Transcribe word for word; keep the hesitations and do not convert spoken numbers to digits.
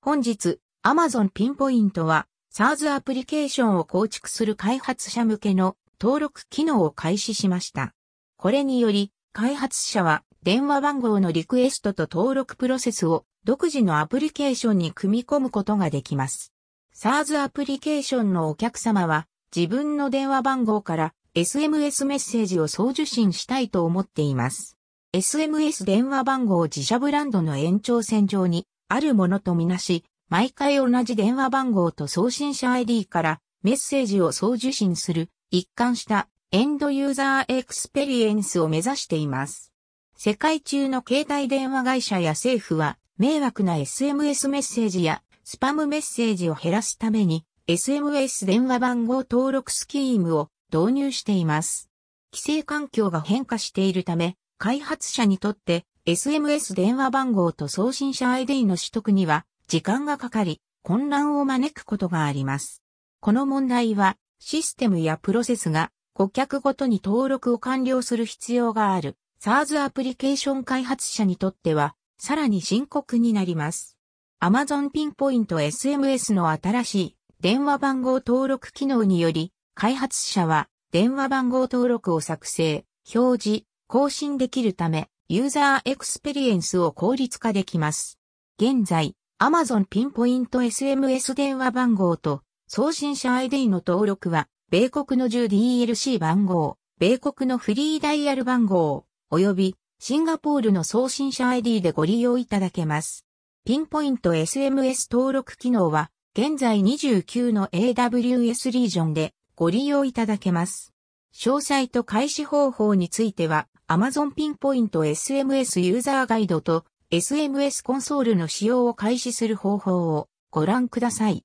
本日、Amazon ピンポイントは SaaS アプリケーションを構築する開発者向けの登録機能を開始しました。これにより、開発者は電話番号のリクエストと登録プロセスを独自のアプリケーションに組み込むことができます。SaaS アプリケーションのお客様は自分の電話番号から エスエムエス メッセージを送受信したいと思っています。エスエムエス 電話番号を自社ブランドの延長線上にあるものとみなし、毎回同じ電話番号と送信者 アイディー からメッセージを送受信する一貫したエンドユーザーエクスペリエンスを目指しています。世界中の携帯電話会社や政府は迷惑な エスエムエス メッセージやスパムメッセージを減らすために エスエムエス 電話番号登録スキームを導入しています。規制環境が変化しているため、開発者にとって エスエムエス 電話番号と送信者 アイディー の取得には時間がかかり混乱を招くことがあります。この問題はシステムやプロセスが顧客ごとに登録を完了する必要がある SaaS アプリケーション開発者にとってはさらに深刻になります。Amazon ピンポイント エスエムエス の新しい電話番号登録機能により開発者は電話番号登録を作成、表示、更新できるためユーザーエクスペリエンスを効率化できます。現在、Amazon ピンポイント エスエムエス 電話番号と送信者 アイディー の登録は米国の じゅうディーエルシー 番号、米国のフリーダイヤル番号、及びシンガポールの送信者 アイディー でご利用いただけます。ピンポイント エスエムエス 登録機能は現在にじゅうきゅうの エーダブリューエス リージョンでご利用いただけます。詳細と開始方法については Amazon ピンポイント エスエムエス ユーザーガイドと エスエムエス コンソールの使用を開始する方法をご覧ください。